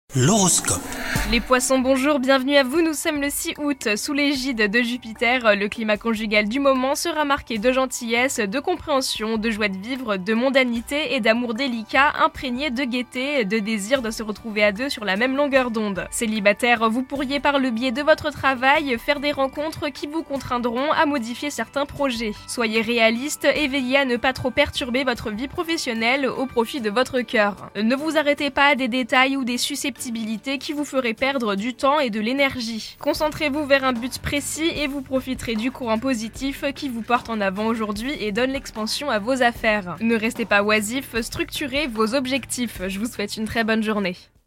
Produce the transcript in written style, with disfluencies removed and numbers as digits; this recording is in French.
L'horoscope. Les poissons, bonjour, bienvenue à vous, nous sommes le 6 août. Sous l'égide de Jupiter, le climat conjugal du moment sera marqué de gentillesse, de compréhension, de joie de vivre, de mondanité et d'amour délicat, imprégné de gaieté, de désir de se retrouver à deux sur la même longueur d'onde. Célibataire, vous pourriez par le biais de votre travail faire des rencontres qui vous contraindront à modifier certains projets. Soyez réaliste et veillez à ne pas trop perturber votre vie professionnelle au profit de votre cœur. Ne vous arrêtez pas à des détails ou des susceptibilités qui vous feraient perdre du temps et de l'énergie. Concentrez-vous vers un but précis et vous profiterez du courant positif qui vous porte en avant aujourd'hui et donne l'expansion à vos affaires. Ne restez pas oisif, structurez vos objectifs. Je vous souhaite une très bonne journée.